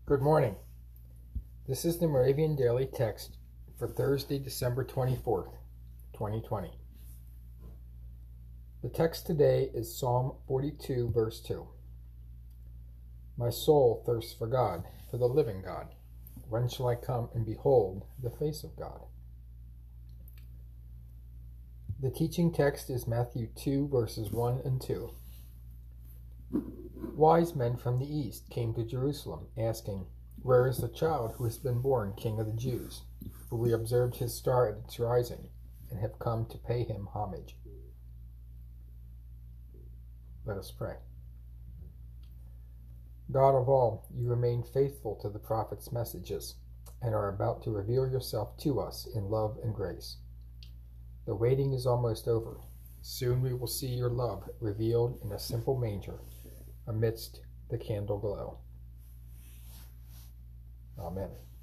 Good morning. This is the Moravian Daily Text for Thursday, December 24th, 2020. The text today is Psalm 42, verse 2. My soul thirsts for God, for the living God. When shall I come and behold the face of God? The teaching text is Matthew 2, verses 1 and 2. Wise men from the east came to Jerusalem, asking, "Where is the child who has been born King of the Jews? For we observed his star at its rising, and have come to pay him homage." Let us pray. God of all, you remain faithful to the prophet's messages, and are about to reveal yourself to us in love and grace. The waiting is almost over. Soon we will see your love revealed in a simple manger, amidst the candle glow. Amen.